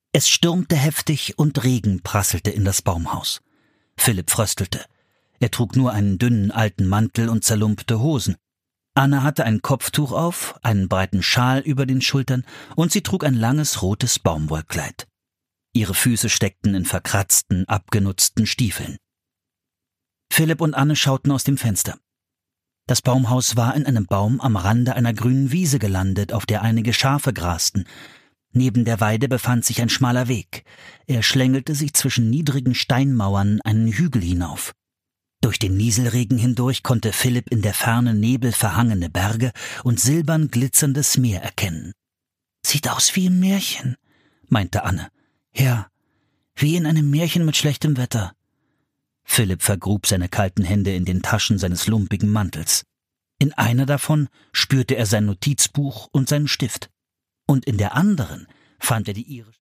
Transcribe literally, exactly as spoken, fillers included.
Es stürmte heftig und Regen prasselte in das Baumhaus. Philipp fröstelte. Er trug nur einen dünnen alten Mantel und zerlumpte Hosen. Anne hatte ein Kopftuch auf, einen breiten Schal über den Schultern und sie trug ein langes rotes Baumwollkleid. Ihre Füße steckten in verkratzten, abgenutzten Stiefeln. Philipp und Anne schauten aus dem Fenster. Das Baumhaus war in einem Baum am Rande einer grünen Wiese gelandet, auf der einige Schafe grasten. Neben der Weide befand sich ein schmaler Weg. Er schlängelte sich zwischen niedrigen Steinmauern einen Hügel hinauf. Durch den Nieselregen hindurch konnte Philipp in der Ferne nebelverhangene Berge und silbern glitzerndes Meer erkennen. »Sieht aus wie im Märchen«, meinte Anne. »Ja, wie in einem Märchen mit schlechtem Wetter.« Philipp vergrub seine kalten Hände in den Taschen seines lumpigen Mantels. In einer davon spürte er sein Notizbuch und seinen Stift. Und in der anderen fand er die irische